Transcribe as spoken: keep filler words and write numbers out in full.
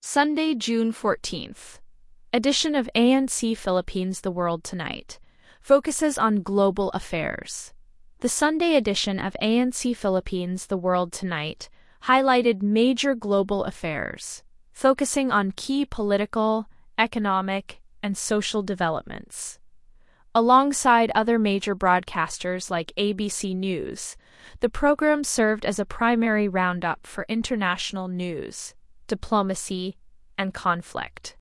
Sunday, June fourteenth. Edition of A N C Philippines The World Tonight focuses on global affairs. The Sunday edition of A N C Philippines The World Tonight highlighted major global affairs, focusing on key political, economic, and social developments. Alongside other major broadcasters like A B C News, the program served as a primary roundup for international news, diplomacy, and conflict.